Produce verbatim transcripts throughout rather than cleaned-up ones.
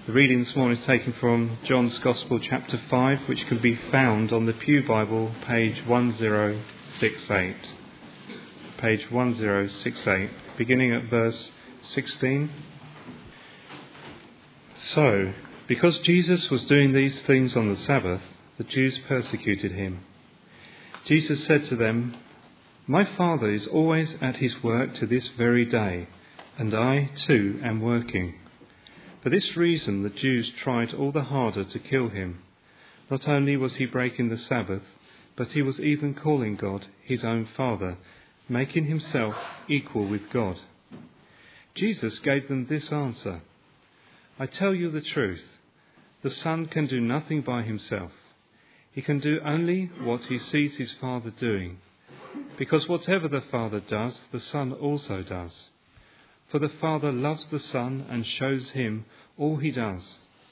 The reading this morning is taken from John's Gospel, chapter five, which can be found on the Pew Bible, page one zero six eight. Page one zero six eight, beginning at verse sixteen. So, because Jesus was doing these things on the Sabbath, the Jews persecuted him. Jesus said to them, "My Father is always at his work to this very day, and I too am working." For this reason the Jews tried all the harder to kill him. Not only was he breaking the Sabbath, but he was even calling God his own Father, making himself equal with God. Jesus gave them this answer: "I tell you the truth, the Son can do nothing by himself. He can do only what he sees his Father doing, because whatever the Father does, the Son also does. For the Father loves the Son and shows him all he does.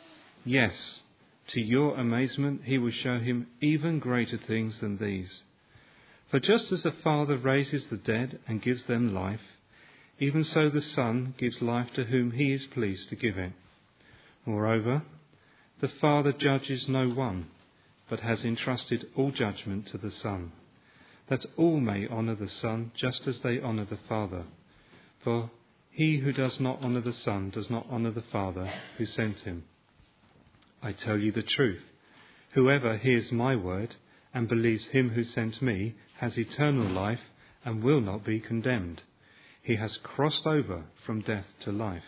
Yes, to your amazement, he will show him even greater things than these. For just as the Father raises the dead and gives them life, even so the Son gives life to whom he is pleased to give it. Moreover, the Father judges no one, but has entrusted all judgment to the Son, that all may honour the Son just as they honour the Father. For he who does not honour the Son does not honour the Father who sent him. I tell you the truth, whoever hears my word and believes him who sent me has eternal life and will not be condemned. He has crossed over from death to life.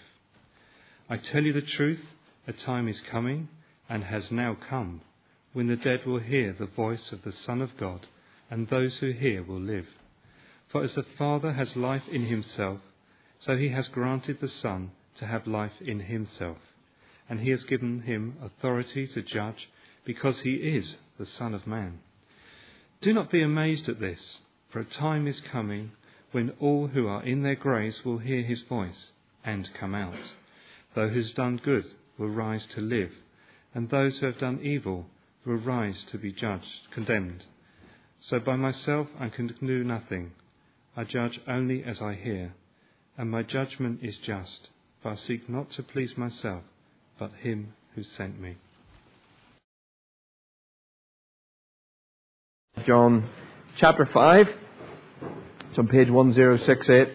I tell you the truth, a time is coming and has now come when the dead will hear the voice of the Son of God, and those who hear will live. For as the Father has life in himself, so he has granted the Son to have life in himself, and he has given him authority to judge, because he is the Son of Man. Do not be amazed at this, for a time is coming when all who are in their graves will hear his voice and come out. Those who have done good will rise to live, and those who have done evil will rise to be judged, condemned. So by myself I can do nothing. I judge only as I hear, and my judgment is just, for I seek not to please myself, but him who sent me." John chapter five. It's on page one zero six eight.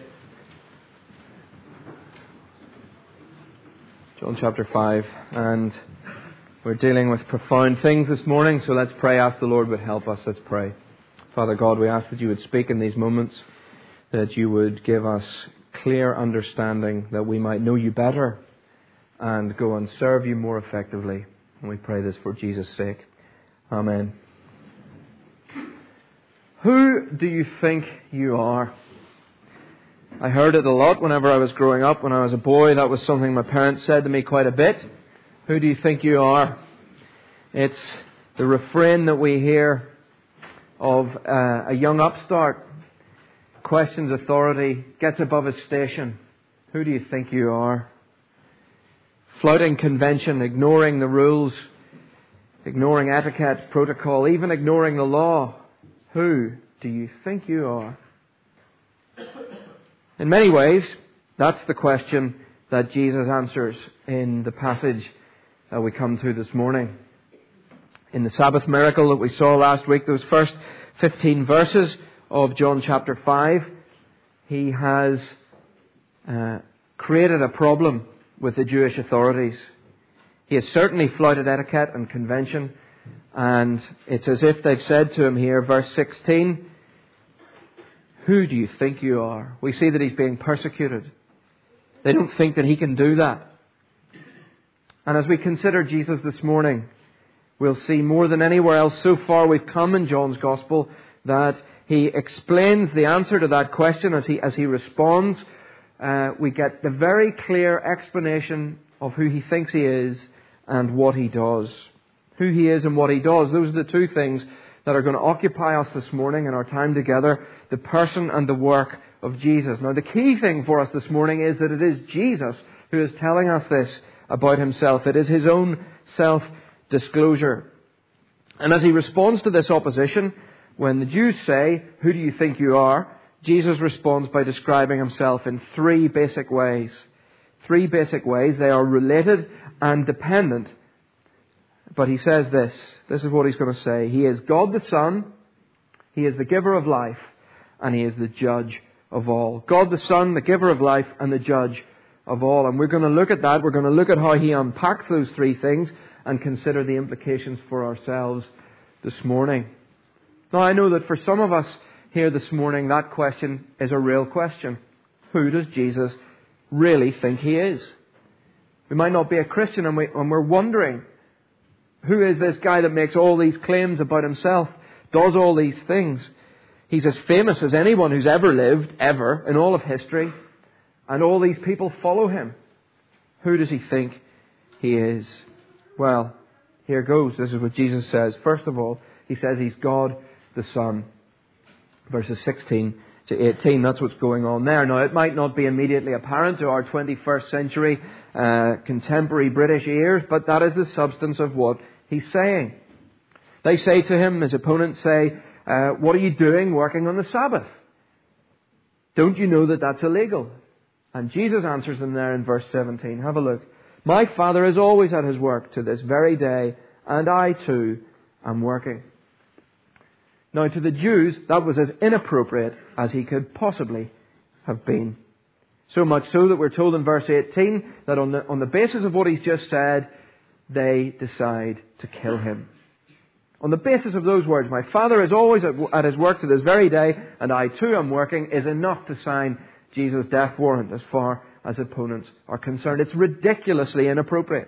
John chapter five. And we're dealing with profound things this morning, so let's pray. Ask the Lord would help us. Let's pray. Father God, we ask that you would speak in these moments, that you would give us clear understanding, that we might know you better and go and serve you more effectively. And we pray this for Jesus' sake. Amen. Who do you think you are? I heard it a lot whenever I was growing up. When I was a boy, that was something my parents said to me quite a bit. Who do you think you are? It's the refrain that we hear of uh, a young upstart, questions authority, gets above his station. Who do you think you are? Flouting convention, ignoring the rules, ignoring etiquette, protocol, even ignoring the law. Who do you think you are? In many ways, that's the question that Jesus answers in the passage that we come to this morning. In the Sabbath miracle that we saw last week, those first fifteen verses of John chapter five, he has uh, created a problem with the Jewish authorities. He has certainly flouted etiquette and convention, and it's as if they've said to him here, verse sixteen, "Who do you think you are?" We see that he's being persecuted. They don't think that he can do that. And as we consider Jesus this morning, we'll see more than anywhere else so far we've come in John's Gospel that he explains the answer to that question as he as he responds. Uh, we get the very clear explanation of who he thinks he is and what he does. Who he is and what he does. Those are the two things that are going to occupy us this morning in our time together. The person and the work of Jesus. Now the key thing for us this morning is that it is Jesus who is telling us this about himself. It is his own self-disclosure. And as he responds to this opposition, when the Jews say, "Who do you think you are?" Jesus responds by describing himself in three basic ways. Three basic ways. They are related and dependent. But he says this. This is what he's going to say. He is God the Son. He is the giver of life. And he is the judge of all. God the Son, the giver of life, and the judge of all. And we're going to look at that. We're going to look at how he unpacks those three things and consider the implications for ourselves this morning. Now, I know that for some of us here this morning, that question is a real question. Who does Jesus really think he is? We might not be a Christian and, we, and we're wondering, who is this guy that makes all these claims about himself, does all these things? He's as famous as anyone who's ever lived, ever, in all of history. And all these people follow him. Who does he think he is? Well, here goes. This is what Jesus says. First of all, he says he's God the Son. Verses sixteen to eighteen, that's what's going on there. Now, it might not be immediately apparent to our twenty-first century uh, contemporary British ears, but that is the substance of what he's saying. They say to him, his opponents say, uh, what are you doing working on the Sabbath? Don't you know that that's illegal? And Jesus answers them there in verse seventeen. Have a look. My Father is always at his work to this very day, and I too am working. Now, to the Jews, that was as inappropriate as he could possibly have been. So much so that we're told in verse eighteen that on the, on the basis of what he's just said, they decide to kill him. On the basis of those words, my Father is always at, at his work to this very day, and I too am working, is enough to sign Jesus' death warrant as far as opponents are concerned. It's ridiculously inappropriate.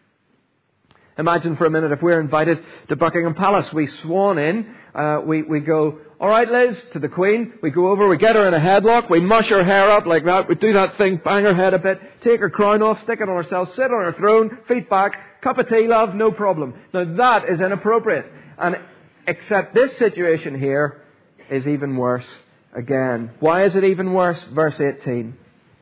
Imagine for a minute if we're invited to Buckingham Palace. We swan in, uh, we, we go, all right, Liz, to the Queen. We go over, we get her in a headlock, we mush her hair up like that, we do that thing, bang her head a bit, take her crown off, stick it on ourselves, sit on her throne, feet back, cup of tea, love, no problem. Now that is inappropriate. And except this situation here is even worse again. Why is it even worse? Verse eighteen.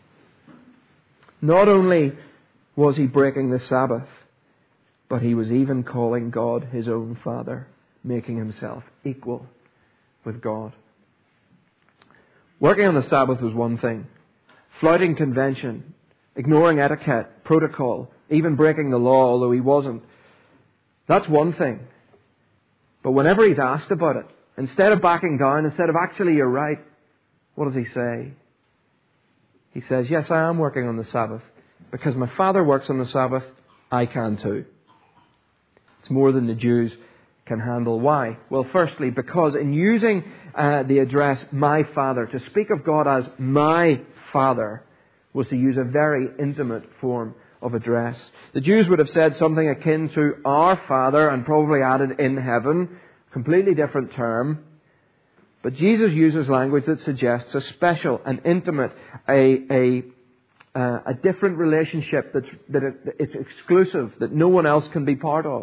Not only was he breaking the Sabbath, but he was even calling God his own Father, making himself equal with God. Working on the Sabbath was one thing. Flouting convention, ignoring etiquette, protocol, even breaking the law, although he wasn't. That's one thing. But whenever he's asked about it, instead of backing down, instead of actually you're right, what does he say? He says, yes, I am working on the Sabbath. Because my Father works on the Sabbath, I can too. It's more than the Jews can handle. Why? Well, firstly, because in using uh, the address my Father, to speak of God as my Father was to use a very intimate form of address. The Jews would have said something akin to our Father and probably added in heaven, completely different term. But Jesus uses language that suggests a special, an intimate, a a uh, a different relationship that's, that it, it's exclusive, that no one else can be part of.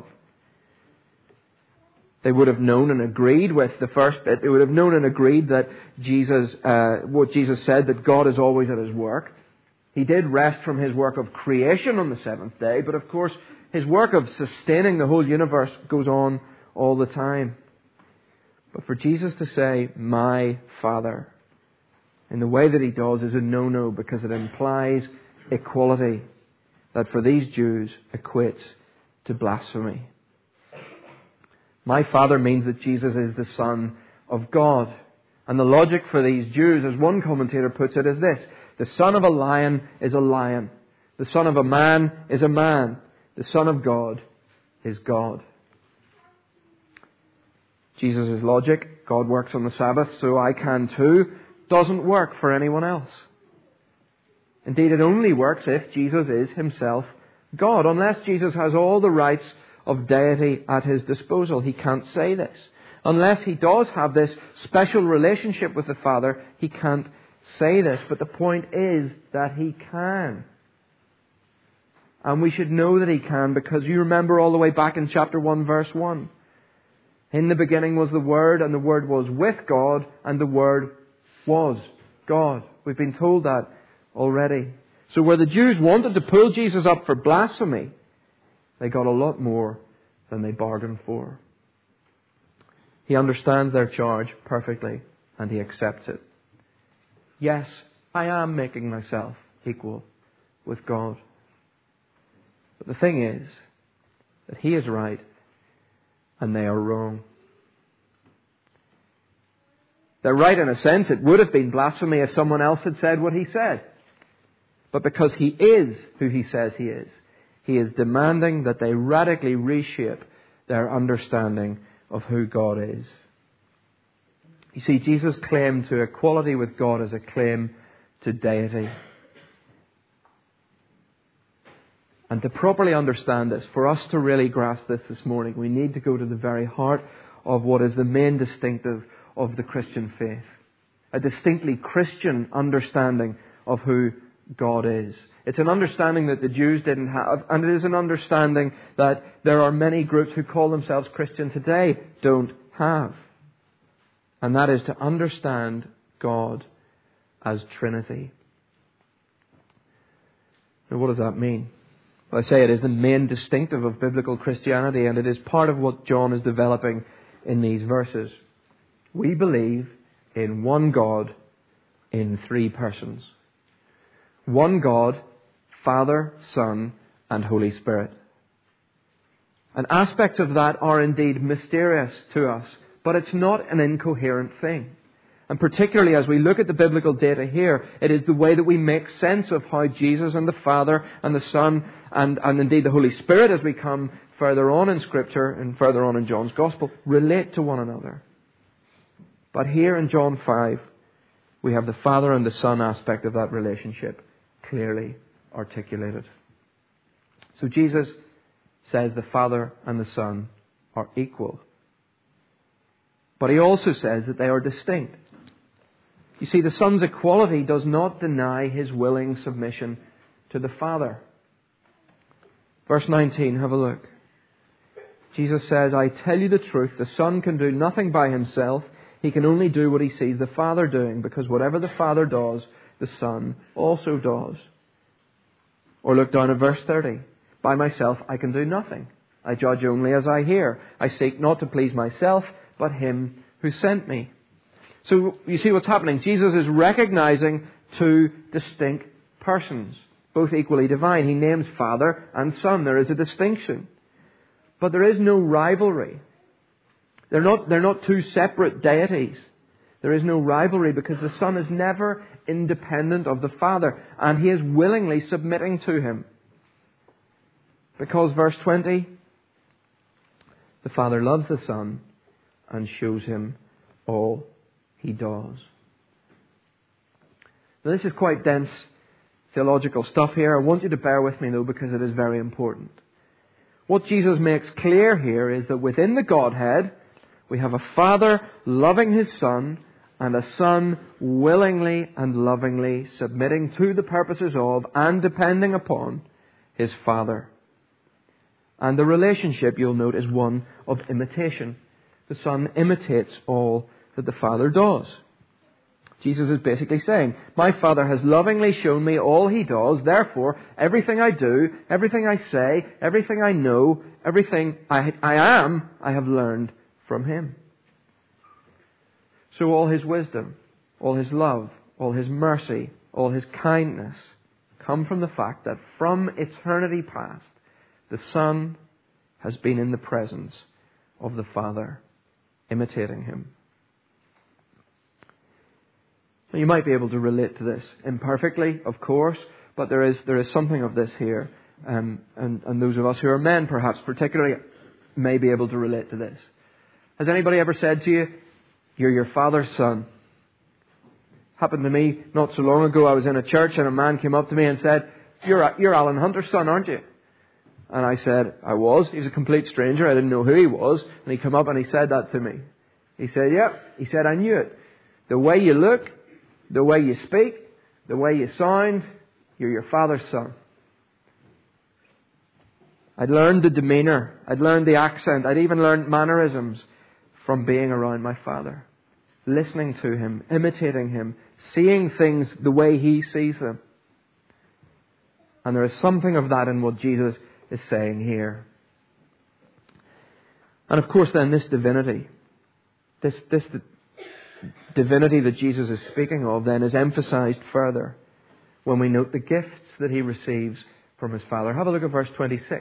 They would have known and agreed with the first bit. They would have known and agreed that Jesus, uh, what Jesus said, that God is always at his work. He did rest from his work of creation on the seventh day, but of course his work of sustaining the whole universe goes on all the time. But for Jesus to say, my Father, in the way that he does is a no-no, because it implies equality that for these Jews equates to blasphemy. My Father means that Jesus is the Son of God. And the logic for these Jews, as one commentator puts it, is this. The son of a lion is a lion. The son of a man is a man. The Son of God is God. Jesus' logic, God works on the Sabbath, so I can too, doesn't work for anyone else. Indeed, it only works if Jesus is himself God. Unless Jesus has all the rights of deity at his disposal, he can't say this. Unless he does have this special relationship with the Father, he can't say this. But the point is that he can. And we should know that he can, because you remember all the way back in chapter one, verse one. In the beginning was the Word, and the Word was with God, and the Word was God. We've been told that already. So where the Jews wanted to pull Jesus up for blasphemy, they got a lot more than they bargained for. He understands their charge perfectly, and he accepts it. Yes, I am making myself equal with God. But the thing is that he is right and they are wrong. They're right in a sense. It would have been blasphemy if someone else had said what he said. But because he is who he says he is, he is demanding that they radically reshape their understanding of who God is. You see, Jesus' claim to equality with God is a claim to deity. And to properly understand this, for us to really grasp this this morning, we need to go to the very heart of what is the main distinctive of the Christian faith. A distinctly Christian understanding of who God is. It's an understanding that the Jews didn't have, and it is an understanding that there are many groups who call themselves Christian today don't have. And that is to understand God as Trinity. Now, what does that mean? Well, I say it is the main distinctive of biblical Christianity, and it is part of what John is developing in these verses. We believe in one God in three persons. One God, Father, Son, and Holy Spirit. And aspects of that are indeed mysterious to us, but it's not an incoherent thing. And particularly as we look at the biblical data here, it is the way that we make sense of how Jesus and the Father and the Son and, and indeed the Holy Spirit, as we come further on in Scripture and further on in John's Gospel, relate to one another. But here in John five, we have the Father and the Son aspect of that relationship clearly articulated. So Jesus says the Father and the Son are equal. But he also says that they are distinct. You see, the Son's equality does not deny his willing submission to the Father. Verse nineteen, have a look. Jesus says, I tell you the truth, the Son can do nothing by himself. He can only do what he sees the Father doing, because whatever the Father does, the Son also does. Or look down at verse thirty. By myself I can do nothing. I judge only as I hear. I seek not to please myself, but him who sent me. So you see what's happening. Jesus is recognizing two distinct persons, both equally divine. He names Father and Son. There is a distinction. But there is no rivalry. They're not, they're not two separate deities. There is no rivalry because the Son is never independent of the Father, and he is willingly submitting to him. Because verse twenty, the Father loves the Son and shows him all he does. Now, this is quite dense theological stuff here. I want you to bear with me, though, because it is very important. What Jesus makes clear here is that within the Godhead, we have a Father loving his Son and a Son willingly and lovingly submitting to the purposes of and depending upon his Father. And the relationship, you'll note, is one of imitation. The Son imitates all that the Father does. Jesus is basically saying, my Father has lovingly shown me all he does, therefore everything I do, everything I say, everything I know, everything I, I am, I have learned from him. So all his wisdom, all his love, all his mercy, all his kindness come from the fact that from eternity past, the Son has been in the presence of the Father, imitating him. Now, you might be able to relate to this imperfectly, of course, but there is there is something of this here, um, and, and those of us who are men, perhaps particularly, may be able to relate to this. Has anybody ever said to you, you're your father's son? Happened to me not so long ago. I was in a church and a man came up to me and said, you're, you're Alan Hunter's son, aren't you? And I said, I was. He's a complete stranger. I didn't know who he was. And he came up and he said that to me. He said, yep. He said, I knew it. The way you look, the way you speak, the way you sound, you're your father's son. I'd learned the demeanour. I'd learned the accent. I'd even learned mannerisms from being around my father. Listening to him, imitating him, seeing things the way he sees them. And there is something of that in what Jesus is saying here. And of course then this divinity, this, this divinity that Jesus is speaking of then is emphasized further when we note the gifts that he receives from his Father. Have a look at verse twenty-six.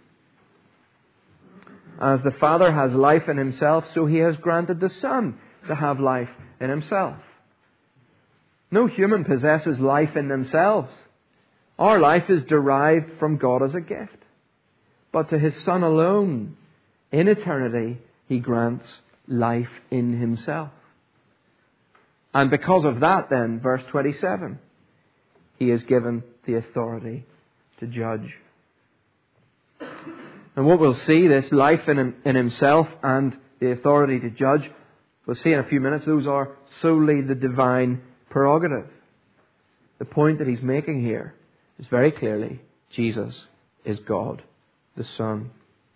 As the Father has life in himself, so he has granted the Son to have life in himself. No human possesses life in themselves. Our life is derived from God as a gift. But to his Son alone, in eternity, he grants life in himself. And because of that then, verse twenty-seven, he is given the authority to judge. And what we'll see, this life in, in himself and the authority to judge, we'll see in a few minutes, those are solely the divine prerogative. The point that he's making here is very clearly, Jesus is God, the Son.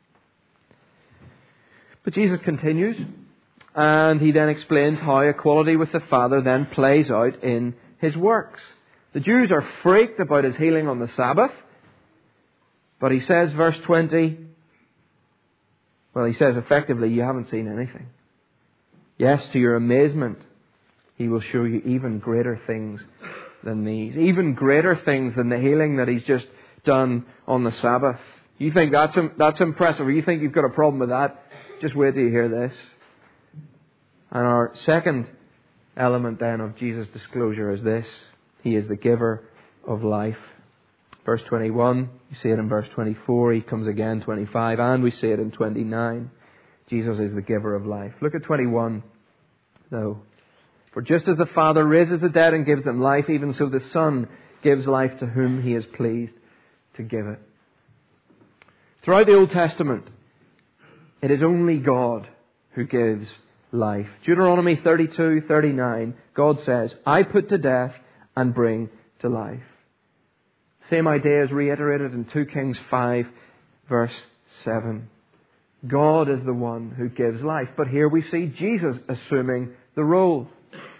But Jesus continues, and he then explains how equality with the Father then plays out in his works. The Jews are freaked about his healing on the Sabbath, but he says, verse twenty, well, he says effectively, you haven't seen anything. Yes, to your amazement, he will show you even greater things than these. Even greater things than the healing that he's just done on the Sabbath. You think that's that's impressive, or you think you've got a problem with that? Just wait till you hear this. And our second element then of Jesus' disclosure is this. He is the giver of life. Verse twenty-one, you see it in verse twenty-four, he comes again, twenty-five, and we see it in twenty-nine. Jesus is the giver of life. Look at twenty-one, though. For just as the Father raises the dead and gives them life, even so the Son gives life to whom he is pleased to give it. Throughout the Old Testament, it is only God who gives life. Deuteronomy thirty-two, thirty-nine, God says, I put to death and bring to life. Same idea is reiterated in Second Kings five, verse seven. God is the one who gives life. But here we see Jesus assuming the role.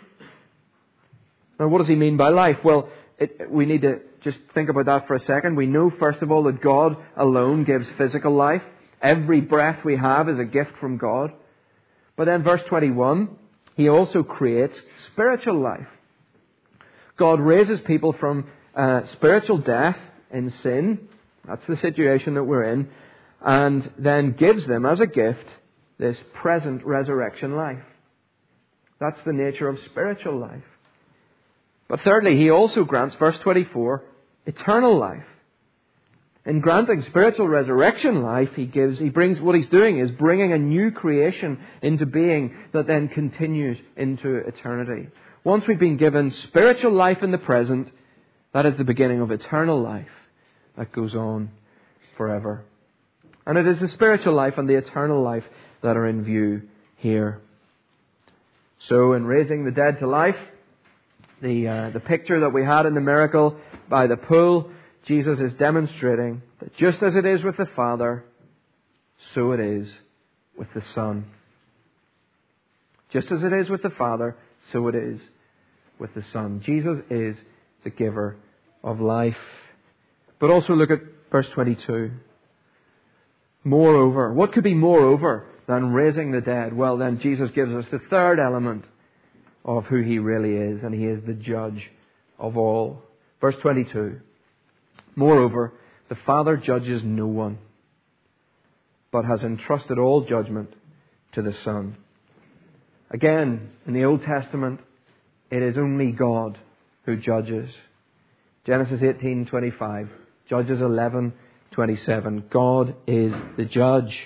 Now, what does he mean by life? Well, it, we need to just think about that for a second. We know, first of all, that God alone gives physical life. Every breath we have is a gift from God. But then verse twenty-one, he also creates spiritual life. God raises people from uh, spiritual death in sin. That's the situation that we're in. And then gives them as a gift this present resurrection life. That's the nature of spiritual life. But thirdly, he also grants, verse twenty-four, eternal life. In granting spiritual resurrection life, he gives, he brings, what he's doing is bringing a new creation into being that then continues into eternity. Once we've been given spiritual life in the present, that is the beginning of eternal life that goes on forever. And it is the spiritual life and the eternal life that are in view here. So in raising the dead to life, the uh, the picture that we had in the miracle by the pool, Jesus is demonstrating that just as it is with the Father, so it is with the Son. Just as it is with the Father, so it is with the Son. Jesus is the giver of life. But also look at verse twenty-two. Moreover, what could be moreover than raising the dead? Well, then Jesus gives us the third element of who he really is, and he is the judge of all. Verse twenty-two. Moreover, the Father judges no one, but has entrusted all judgment to the Son. Again, in the Old Testament, it is only God who judges. Genesis eighteen twenty-five, Judges eleven twenty-seven. God is the judge.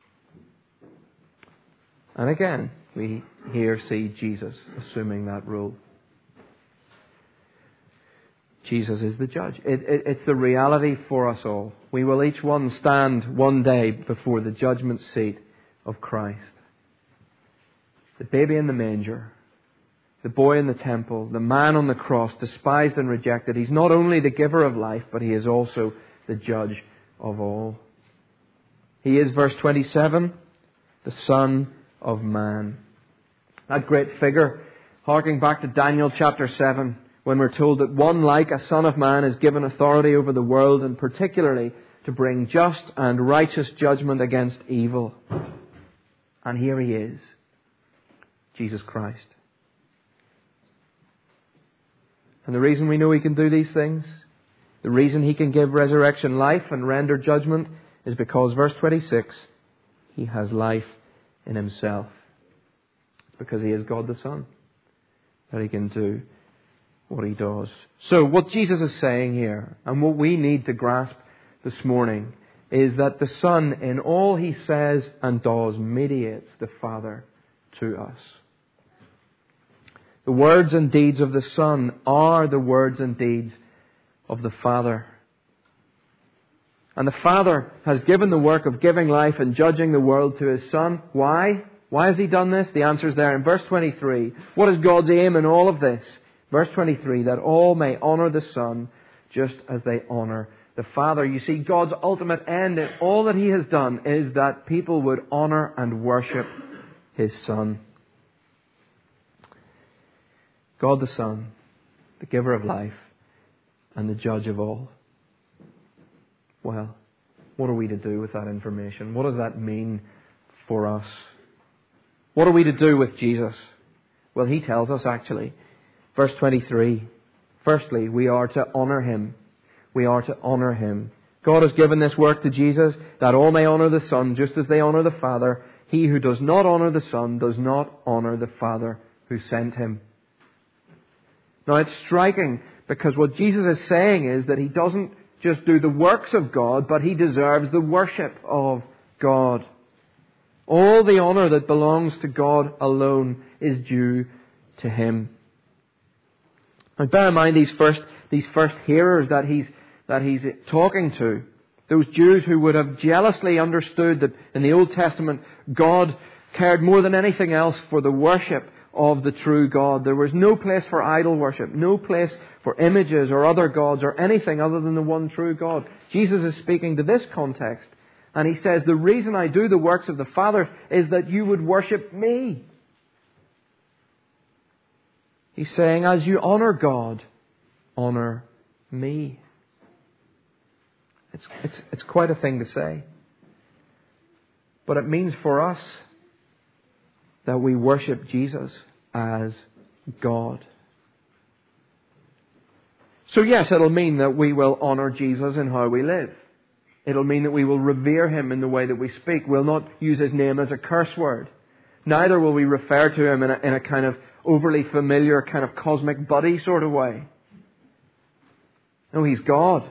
And again, we here see Jesus assuming that role. Jesus is the judge. It, it, it's the reality for us all. We will each one stand one day before the judgment seat of Christ. The baby in the manger, the boy in the temple, the man on the cross, despised and rejected. He's not only the giver of life, but he is also the judge of all. He is, verse twenty-seven, the Son of Man. That great figure, harking back to Daniel chapter seven, when we're told that one like a Son of Man is given authority over the world, and particularly to bring just and righteous judgment against evil. And here he is, Jesus Christ. And the reason we know He can do these things, the reason He can give resurrection life and render judgment, is because, verse twenty-six, He has life in Himself. It's because He is God the Son that He can do what He does. So what Jesus is saying here, and what we need to grasp this morning, is that the Son, in all He says and does, mediates the Father to us. The words and deeds of the Son are the words and deeds of the Father. And the Father has given the work of giving life and judging the world to His Son. Why? Why has He done this? The answer is there in verse twenty-three. What is God's aim in all of this? Verse twenty-three, that all may honour the Son just as they honour the Father. You see, God's ultimate end in all that He has done is that people would honour and worship His Son. God the Son, the giver of life and the judge of all. Well, what are we to do with that information? What does that mean for us? What are we to do with Jesus? Well, He tells us actually. Verse twenty-three. Firstly, we are to honour Him. We are to honour Him. God has given this work to Jesus, that all may honour the Son just as they honour the Father. He who does not honour the Son does not honour the Father who sent Him. Now it's striking, because what Jesus is saying is that He doesn't just do the works of God, but He deserves the worship of God. All the honour that belongs to God alone is due to Him. And bear in mind these first these first hearers that He's that He's talking to. Those Jews who would have jealously understood that in the Old Testament God cared more than anything else for the worship of the true God. There was no place for idol worship, no place for images or other gods or anything other than the one true God. Jesus is speaking to this context, and He says, the reason I do the works of the Father is that you would worship Me. He's saying, as you honour God, honour Me. It's, it's, it's quite a thing to say. But it means for us that we worship Jesus as God. So yes, it'll mean that we will honour Jesus in how we live. It'll mean that we will revere Him in the way that we speak. We'll not use His name as a curse word. Neither will we refer to Him in a, in a kind of overly familiar, kind of cosmic buddy sort of way. No, He's God.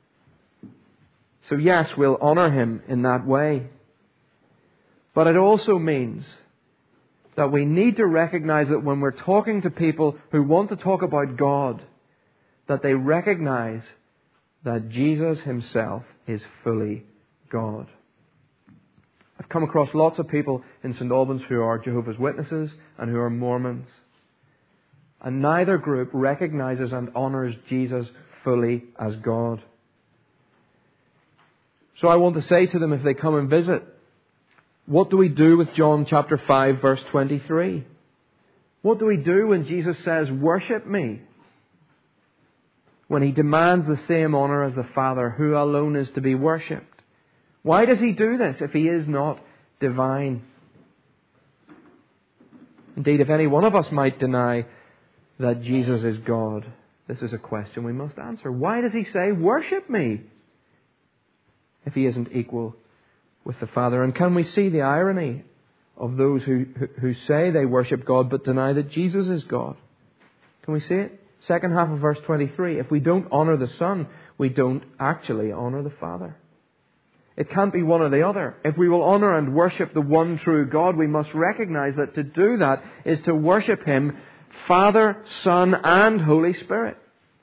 So yes, we'll honour Him in that way. But it also means that we need to recognize that when we're talking to people who want to talk about God, that they recognize that Jesus Himself is fully God. I've come across lots of people in Saint Albans who are Jehovah's Witnesses and who are Mormons. And neither group recognizes and honours Jesus fully as God. So I want to say to them, if they come and visit, what do we do with John chapter five verse twenty-three? What do we do when Jesus says, worship Me? When He demands the same honour as the Father, who alone is to be worshipped. Why does He do this if He is not divine? Indeed, if any one of us might deny that Jesus is God, this is a question we must answer. Why does He say, worship Me, if He isn't equal with the Father? And can we see the irony of those who, who, who say they worship God but deny that Jesus is God? Can we see it? Second half of verse twenty-three. If we don't honour the Son, we don't actually honour the Father. It can't be one or the other. If we will honour and worship the one true God, we must recognise that to do that is to worship Him, Father, Son and Holy Spirit.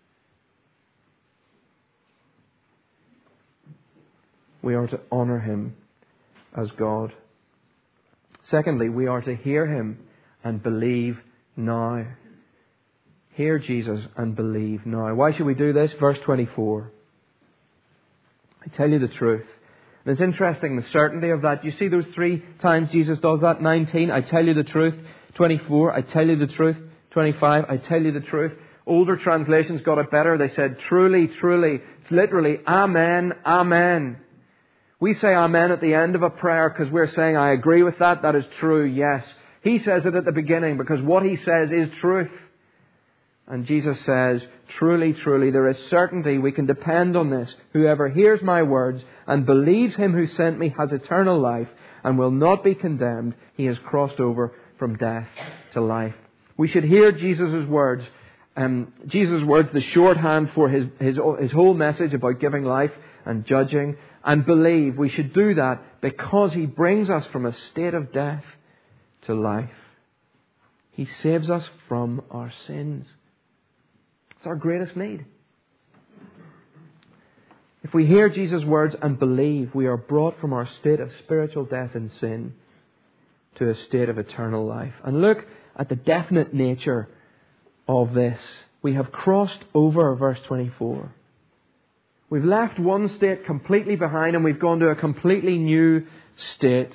We are to honour Him as God. Secondly, we are to hear Him and believe now. Hear Jesus and believe now. Why should we do this? Verse twenty-four. I tell you the truth. And it's interesting, the certainty of that. You see those three times Jesus does that. nineteen, I tell you the truth. twenty-four, I tell you the truth. twenty-five, I tell you the truth. Older translations got it better. They said, truly, truly. It's literally, amen, amen. We say amen at the end of a prayer because we're saying, I agree with that. That is true, yes. He says it at the beginning because what He says is truth. And Jesus says, truly, truly, there is certainty. We can depend on this. Whoever hears my words and believes him who sent me has eternal life and will not be condemned. He has crossed over from death to life. We should hear Jesus' words. Um, Jesus' words, the shorthand for his, his, his whole message about giving life and judging, and believe. We should do that because he brings us from a state of death to life. He saves us from our sins. It's our greatest need. If we hear Jesus' words and believe, we are brought from our state of spiritual death and sin to a state of eternal life. And look at the definite nature of this. We have crossed over, verse twenty-four. We've left one state completely behind and we've gone to a completely new state.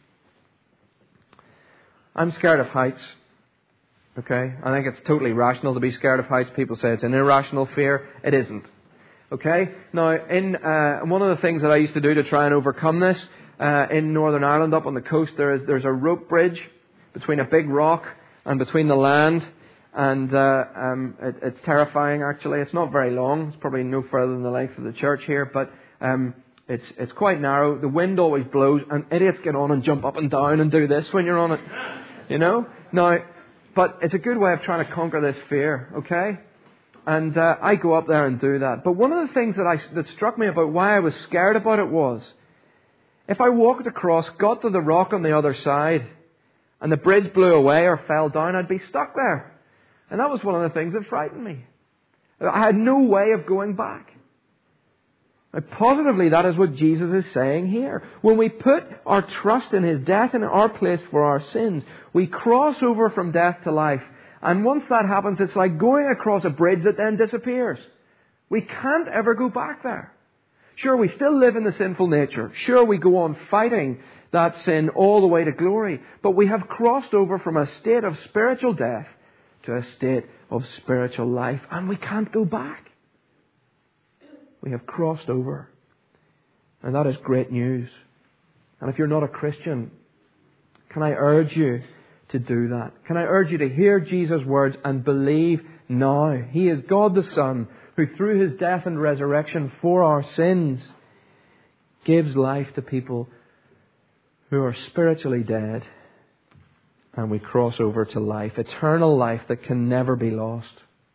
I'm scared of heights. Okay? I think it's totally rational to be scared of heights. People say it's an irrational fear. It isn't. Okay? Now, in uh, one of the things that I used to do to try and overcome this, uh, in Northern Ireland, up on the coast, there is there's a rope bridge between a big rock and between the land. And uh, um, it, it's terrifying, actually. It's not very long. It's probably no further than the length of the church here. But um, it's it's quite narrow. The wind always blows. And idiots get on and jump up and down and do this when you're on it. You know? Now, but it's a good way of trying to conquer this fear, okay? And uh, I go up there and do that. But one of the things that I that struck me about why I was scared about it was, if I walked across, got to the rock on the other side, and the bridge blew away or fell down, I'd be stuck there. And that was one of the things that frightened me. I had no way of going back. Now, positively, that is what Jesus is saying here. When we put our trust in his death in our place for our sins, we cross over from death to life. And once that happens, it's like going across a bridge that then disappears. We can't ever go back there. Sure, we still live in the sinful nature. Sure, we go on fighting that sin all the way to glory. But we have crossed over from a state of spiritual death to a state of spiritual life. And we can't go back. We have crossed over. And that is great news. And if you're not a Christian, can I urge you to do that? Can I urge you to hear Jesus' words and believe now? He is God the Son, who through his death and resurrection for our sins gives life to people who are spiritually dead. And we cross over to life, eternal life that can never be lost.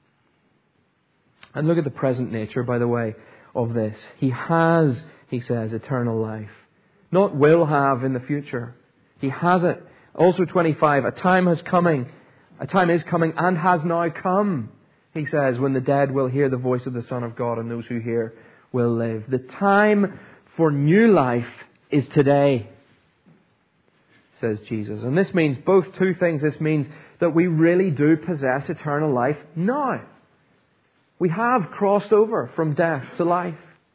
And look at the present nature, by the way, of this. He has, he says, eternal life. Not will have in the future. He has it. Also twenty-five, a time has coming, a time is coming and has now come, he says, when the dead will hear the voice of the Son of God and those who hear will live. The time for new life is today, says Jesus. And this means both two things. This means that we really do possess eternal life now. We have crossed over from death to life.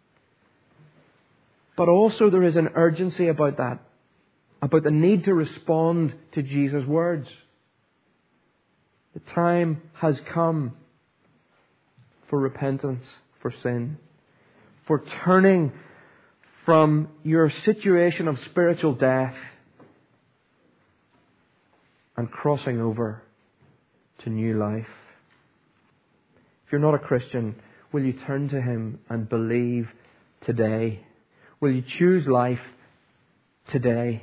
But also there is an urgency about that, about the need to respond to Jesus' words. The time has come for repentance for sin, for turning from your situation of spiritual death and crossing over to new life. If you're not a Christian, will you turn to him and believe today? Will you choose life today?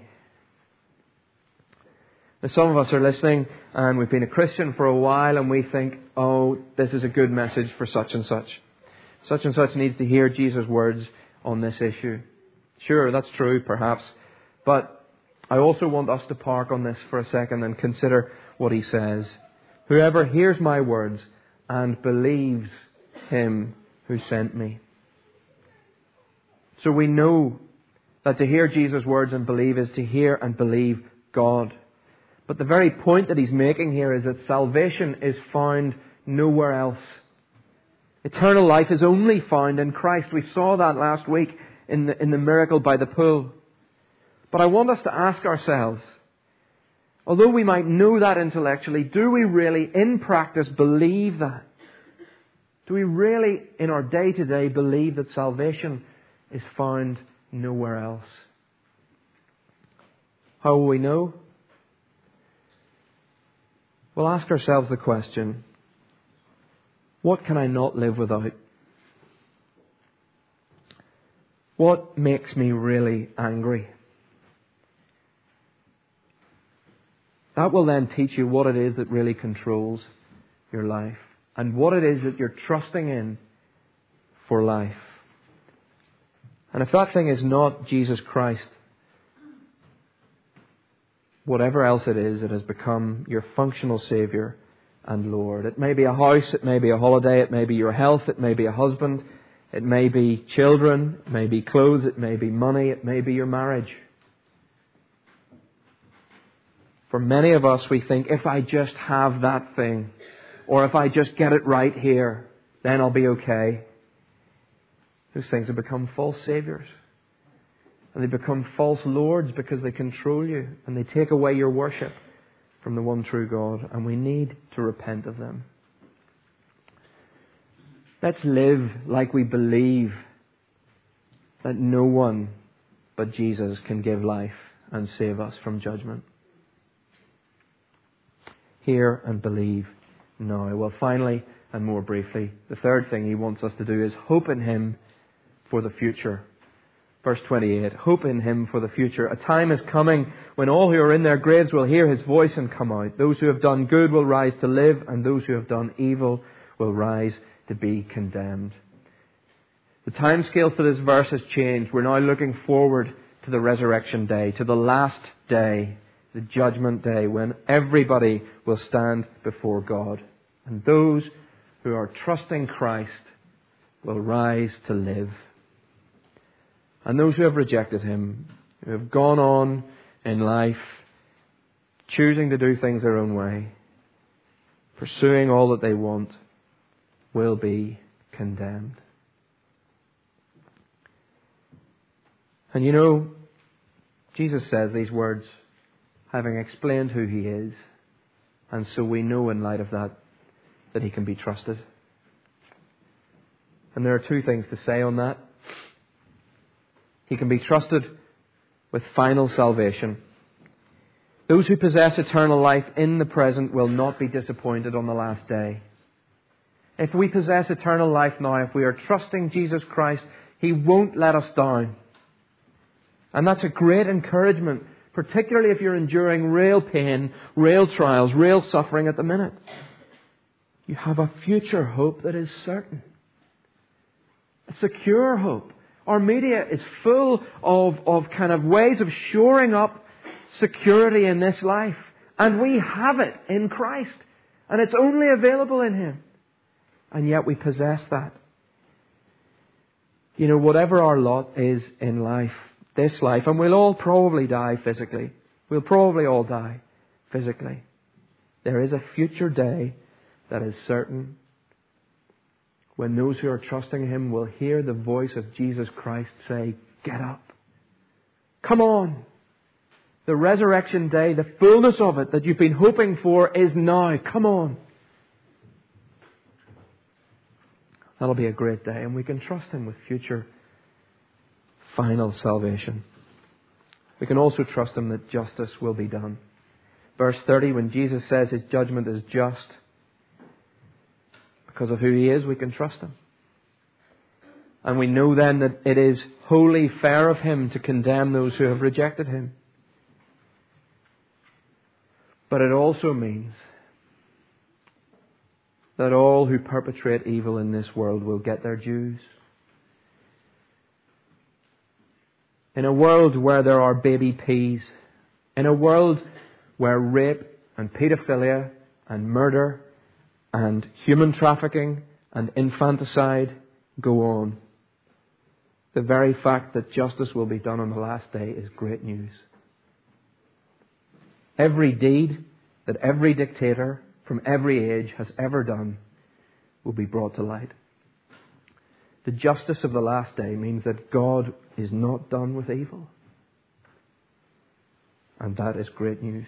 Now, some of us are listening and we've been a Christian for a while and we think, oh, this is a good message for such and such. Such and such needs to hear Jesus' words on this issue. Sure, that's true, perhaps. But I also want us to park on this for a second and consider what he says. Whoever hears my words and believes him who sent me. So we know that to hear Jesus' words and believe is to hear and believe God. But the very point that he's making here is that salvation is found nowhere else. Eternal life is only found in Christ. We saw that last week in the, in the miracle by the pool. But I want us to ask ourselves, although we might know that intellectually, do we really in practice believe that? Do we really in our day-to-day believe that salvation is found nowhere else? How will we know? We'll ask ourselves the question, What can I not live without? What makes me really angry? That will then teach you what it is that really controls your life and what it is that you're trusting in for life. And if that thing is not Jesus Christ, whatever else it is, it has become your functional Saviour and Lord. It may be a house, it may be a holiday, it may be your health, it may be a husband, it may be children, it may be clothes, it may be money, it may be your marriage. For many of us, we think, if I just have that thing, or if I just get it right here, then I'll be okay. Those things have become false saviours. And they become false lords because they control you and they take away your worship from the one true God. And we need to repent of them. Let's live like we believe that no one but Jesus can give life and save us from judgment. Hear and believe now. Well, finally, and more briefly, the third thing he wants us to do is hope in Him for the future. Verse twenty-eight, hope in Him for the future. A time is coming when all who are in their graves will hear His voice and come out. Those who have done good will rise to live, and those who have done evil will rise to be condemned. The timescale for this verse has changed. We're now looking forward to the resurrection day, to the last day, the judgment day, when everybody will stand before God. And those who are trusting Christ will rise to live. And those who have rejected Him, who have gone on in life, choosing to do things their own way, pursuing all that they want, will be condemned. And you know, Jesus says these words having explained who He is. And so we know in light of that, that He can be trusted. And there are two things to say on that. He can be trusted with final salvation. Those who possess eternal life in the present will not be disappointed on the last day. If we possess eternal life now, if we are trusting Jesus Christ, He won't let us down. And that's a great encouragement, particularly if you're enduring real pain, real trials, real suffering at the minute. You have a future hope that is certain. A secure hope. Our media is full of, of kind of ways of shoring up security in this life. And we have it in Christ. And it's only available in Him. And yet we possess that. You know, whatever our lot is in life, this life, and we'll all probably die physically. We'll probably all die physically. There is a future day that is certain, when those who are trusting Him will hear the voice of Jesus Christ say, get up. Come on. The resurrection day, the fullness of it that you've been hoping for is now. Come on. That'll be a great day, and we can trust Him with future final salvation. We can also trust Him that justice will be done. Verse thirty, when Jesus says His judgment is just, because of who He is, we can trust Him. And we know then that it is wholly fair of Him to condemn those who have rejected Him. But it also means that all who perpetrate evil in this world will get their dues. In a world where there are baby peas, in a world where rape and paedophilia and murder and human trafficking and infanticide go on, the very fact that justice will be done on the last day is great news. Every deed that every dictator from every age has ever done will be brought to light. The justice of the last day means that God is not done with evil. And that is great news.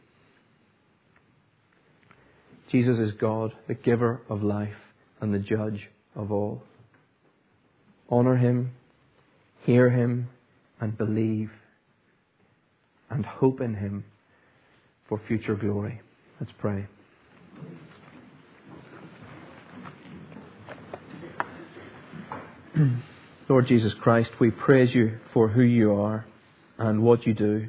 Jesus is God, the giver of life and the judge of all. Honour Him, hear Him, and believe, and hope in Him for future glory. Let's pray. Lord Jesus Christ, we praise you for who you are and what you do.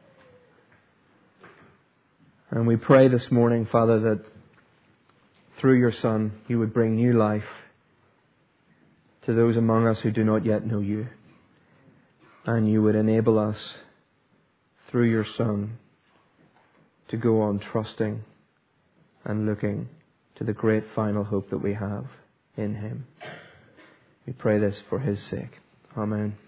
And we pray this morning, Father, that through your Son you would bring new life to those among us who do not yet know you. And you would enable us, through your Son, to go on trusting and looking to the great final hope that we have in him. We pray this for his sake. Amen.